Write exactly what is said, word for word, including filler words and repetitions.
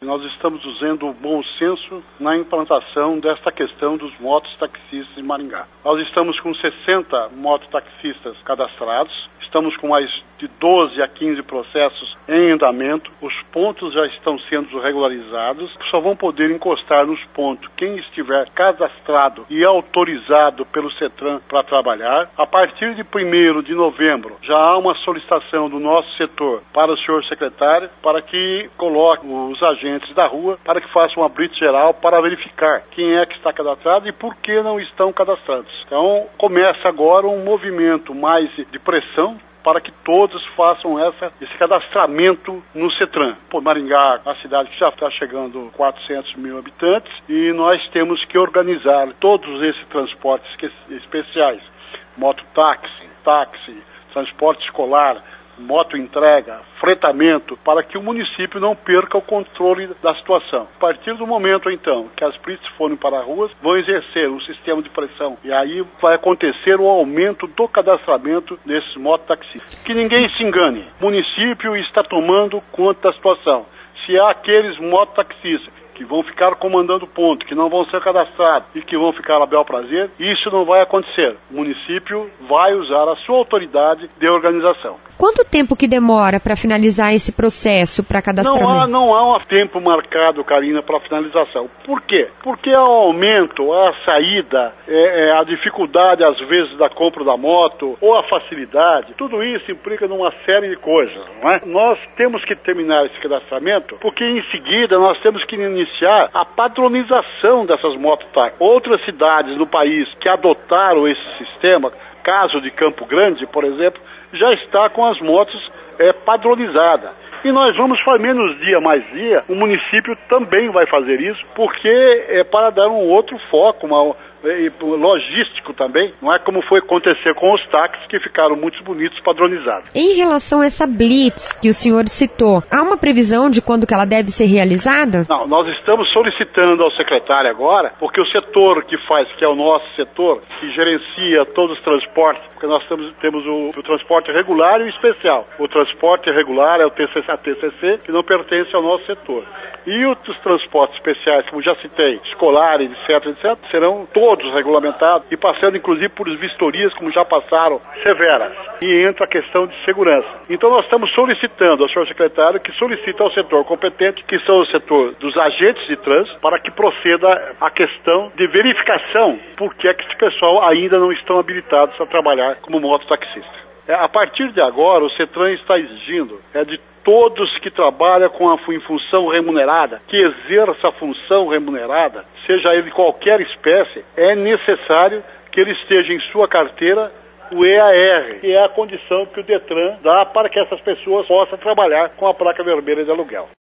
Nós estamos usando o bom senso na implantação desta questão dos mototaxistas em Maringá. Nós estamos com sessenta mototaxistas cadastrados, estamos com mais de doze a quinze processos em andamento, os pontos já estão sendo regularizados, só vão poder encostar nos pontos quem estiver cadastrado e autorizado pelo CETRAN para trabalhar. A partir de primeiro de novembro, já há uma solicitação do nosso setor para o senhor secretário para que coloque os agentes da rua para que façam uma blitz geral para verificar quem é que está cadastrado e por que não estão cadastrados. Então, começa agora um movimento mais de pressão para que todos façam essa, esse cadastramento no CETRAN. Pô, Maringá, a cidade que já está chegando a quatrocentos mil habitantes, e nós temos que organizar todos esses transportes especiais, mototáxi, táxi, transporte escolar, moto entrega, fretamento, para que o município não perca o controle da situação. A partir do momento, então, que as blitz forem para as ruas, vão exercer um sistema de pressão. E aí vai acontecer o aumento do cadastramento desses mototaxistas. Que ninguém se engane, o município está tomando conta da situação. Se há aqueles mototaxistas que vão ficar comandando ponto, que não vão ser cadastrados e que vão ficar a bel prazer, isso não vai acontecer. O município vai usar a sua autoridade de organização. Quanto tempo que demora para finalizar esse processo para cadastramento? Não há, não há um tempo marcado, Karina, para finalização. Por quê? Porque há o aumento, a saída, é, é, a dificuldade, às vezes, da compra da moto, ou a facilidade, tudo isso implica numa série de coisas, não é? Nós temos que terminar esse cadastramento, porque em seguida nós temos que iniciar a padronização dessas mototáxis. Outras cidades no país que adotaram esse sistema, caso de Campo Grande, por exemplo, já está com as motos é, padronizadas. E nós vamos fazer menos dia, mais dia, o município também vai fazer isso, porque é para dar um outro foco, uma, é, logístico também, não é como foi acontecer com os táxis que ficaram muito bonitos, padronizados. Em relação a essa blitz que o senhor citou, há uma previsão de quando que ela deve ser realizada? Não, nós estamos solicitando ao secretário agora, porque o setor que faz, que é o nosso setor, que gerencia todos os transportes, porque nós temos, temos o, o transporte regular e o especial. O transporte regular é o T C C, a T C C, que não pertence ao nosso setor. E os transportes especiais, como já citei, escolares, etc, etc, serão todos regulamentados e passando inclusive por vistorias, como já passaram, severas. E entra a questão de segurança. Então nós estamos solicitando ao senhor secretário que solicite ao setor competente, que são o setor dos agentes de trânsito, para que proceda a questão de verificação por que é que esse pessoal ainda não estão habilitados a trabalhar como mototaxista. A partir de agora, o CETRAN está exigindo é de todos que trabalham com a, em função remunerada, que exerça a função remunerada, seja ele de qualquer espécie, é necessário que ele esteja em sua carteira o E A R, que é a condição que o DETRAN dá para que essas pessoas possam trabalhar com a placa vermelha de aluguel.